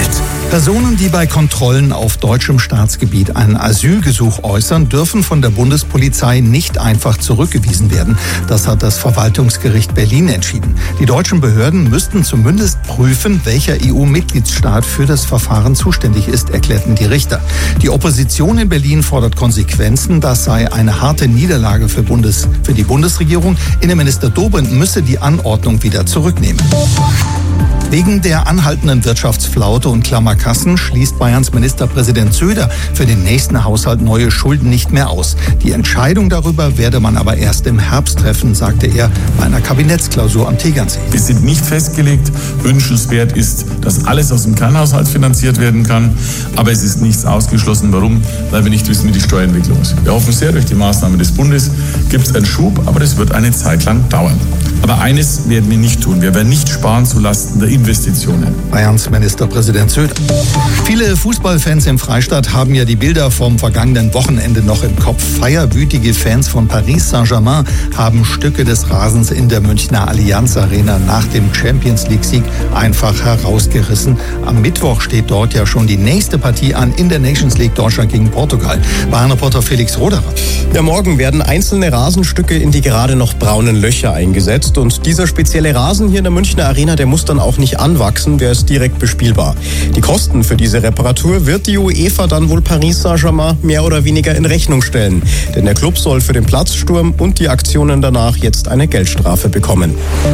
Personen, die bei Kontrollen auf deutschem Staatsgebiet ein Asylgesuch äußern, dürfen von der Bundespolizei nicht einfach zurückgewiesen werden. Das hat das Verwaltungsgericht Berlin entschieden. Die deutschen Behörden müssten zumindest prüfen, welcher EU-Mitgliedsstaat für das Verfahren zuständig ist, erklärten die Richter. Die Opposition in Berlin fordert Konsequenzen. Das sei eine harte Niederlage für die Bundesregierung. Innenminister Dobrindt müsse die Anordnung wieder zurücknehmen. Wegen der anhaltenden Wirtschaftsflaute und Klammerkassen schließt Bayerns Ministerpräsident Söder für den nächsten Haushalt neue Schulden nicht mehr aus. Die Entscheidung darüber werde man aber erst im Herbst treffen, sagte er bei einer Kabinettsklausur am Tegernsee. Wir sind nicht festgelegt. Wünschenswert ist, dass alles aus dem Kernhaushalt finanziert werden kann. Aber es ist nichts ausgeschlossen. Warum? Weil wir nicht wissen, wie die Steuerentwicklung ist. Wir hoffen sehr, durch die Maßnahmen des Bundes gibt es einen Schub, aber das wird eine Zeit lang dauern. Aber eines werden wir nicht tun. Wir werden nicht sparen zulasten der Investitionen. Bayerns Ministerpräsident Söder. Viele Fußballfans im Freistaat haben ja die Bilder vom vergangenen Wochenende noch im Kopf. Feierwütige Fans von Paris Saint-Germain haben Stücke des Rasens in der Münchner Allianz Arena nach dem Champions-League-Sieg einfach herausgerissen. Am Mittwoch steht dort ja schon die nächste Partie an in der Nations League Deutschland gegen Portugal. Bayern-Reporter Felix Roderer. Ja, morgen werden einzelne Rasenstücke in die gerade noch braunen Löcher eingesetzt. Und dieser spezielle Rasen hier in der Münchner Arena, der muss dann auch nicht anwachsen, der ist direkt bespielbar. Die Kosten für diese Reparatur wird die UEFA dann wohl Paris Saint-Germain mehr oder weniger in Rechnung stellen. Denn der Club soll für den Platzsturm und die Aktionen danach jetzt eine Geldstrafe bekommen.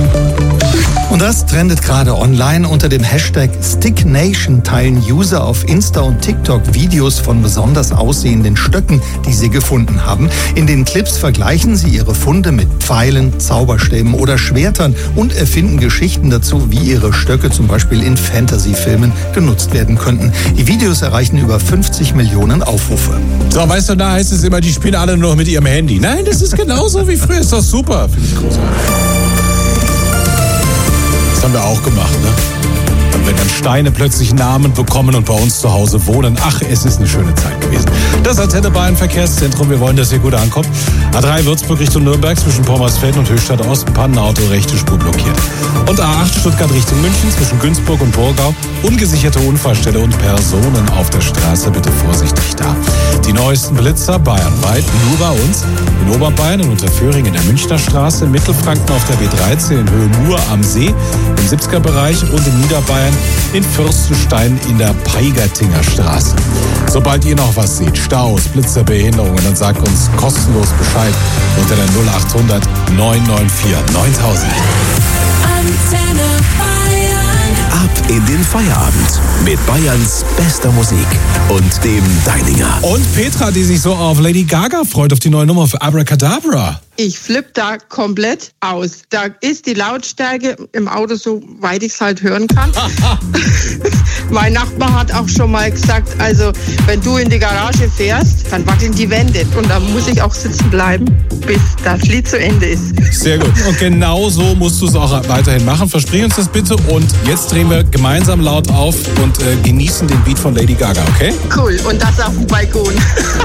Und das trendet gerade online. Unter dem Hashtag StickNation teilen User auf Insta und TikTok Videos von besonders aussehenden Stöcken, die sie gefunden haben. In den Clips vergleichen sie ihre Funde mit Pfeilen, Zauberstäben oder Schwertern und erfinden Geschichten dazu, wie ihre Stöcke zum Beispiel in Fantasy-Filmen genutzt werden könnten. Die Videos erreichen über 50 Millionen Aufrufe. So, weißt du, da heißt es immer, die spielen alle nur noch mit ihrem Handy. Nein, das ist genauso wie früher. Ist doch super. Finde ich großartig. Das haben wir auch gemacht, ne? Und wenn dann Steine plötzlich Namen bekommen und bei uns zu Hause wohnen. Ach, es ist eine schöne Zeit gewesen. Das Antenne Bayern Verkehrszentrum. Wir wollen, dass ihr gut ankommt. A3 Würzburg Richtung Nürnberg zwischen Pommersfeld und Höchstadt Ost. Pannenauto, rechte Spur blockiert. Und A8 Stuttgart Richtung München zwischen Günzburg und Burgau. Ungesicherte Unfallstelle und Personen auf der Straße. Bitte vorsichtig da. Die neuesten Blitzer bayernweit, nur bei uns. In Oberbayern in Unterföhring in der Münchner Straße. In Mittelfranken auf der B13 in Höhe Mur am See. Im 70er-Bereich und in Niederbayern in Fürstenstein in der Peigertinger Straße. Sobald ihr noch was seht, Staus, Blitzer, Behinderungen, dann sagt uns kostenlos Bescheid unter der 0800 994 9000. Antenne Bayern. Ab in den Feierabend mit Bayerns bester Musik und dem Deininger. Und Petra, die sich so auf Lady Gaga freut, auf die neue Nummer für Abracadabra. Ich flippe da komplett aus. Da ist die Lautstärke im Auto so weit ich es halt hören kann. Mein Nachbar hat auch schon mal gesagt, also wenn du in die Garage fährst, dann wackeln die Wände. Und da muss ich auch sitzen bleiben, bis das Lied zu Ende ist. Sehr gut. Und genau so musst du es auch weiterhin machen. Versprich uns das bitte. Und jetzt drehen wir gemeinsam laut auf und genießen den Beat von Lady Gaga, okay? Cool. Und das auf dem Balkon.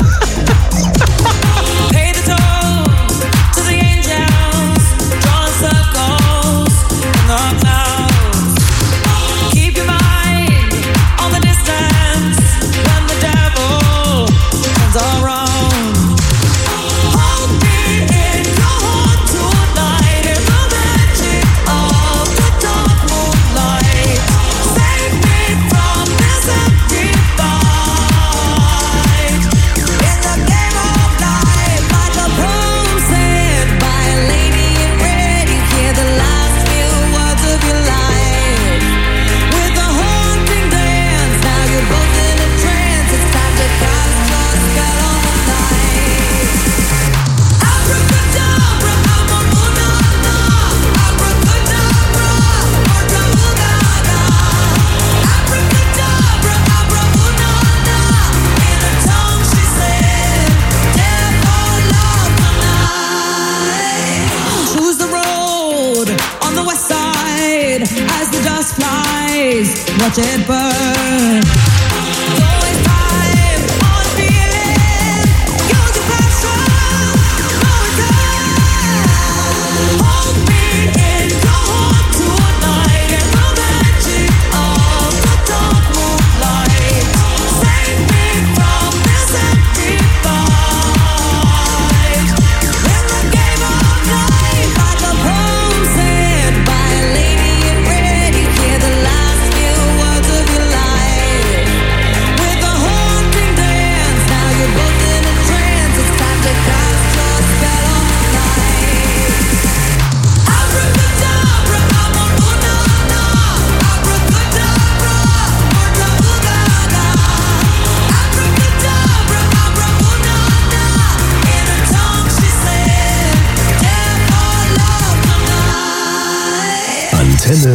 Watch it burn.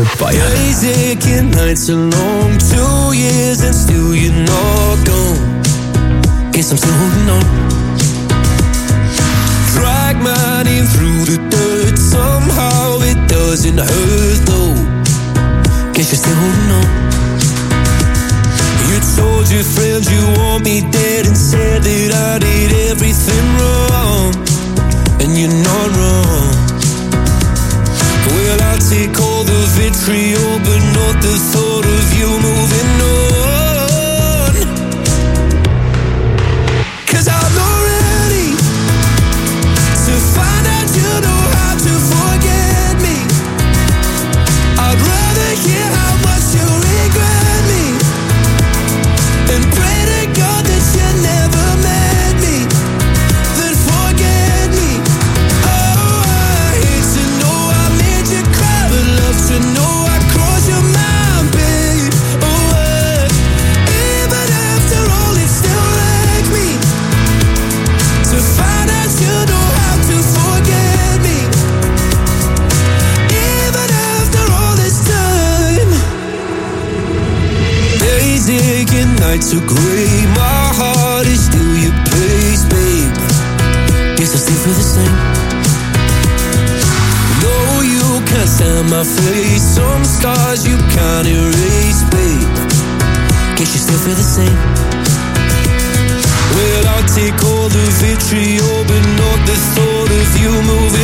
Antenne Bayern. Basic nights are long, 2 years and still you're not gone. Guess I'm still holding on. Drag my name through the dirt, somehow it doesn't hurt though. Guess you're still holding on. You told your friends you want me dead and said that I did everything wrong. And you're not wrong. Well, I'll take all the vitriol, but not the thought of you moving on. 'Cause I'm not ready to find out you know how to forget me. I'd rather hear how much you regret me and pray to God that you never met me, then forget me. Oh, I hate to know I made you cry, but love to know I crossed your mind, babe. Oh, even after all, it still wrecked me to find out you know how to forget me. Even after all this time, days aching, nights are gray. My heart is still your place, babe. Guess I still feel the same. No, you can't stand my face. Some scars you can't erase, babe. Guess you still feel the same. Well, I'll take all the vitriol, but not the thought of you moving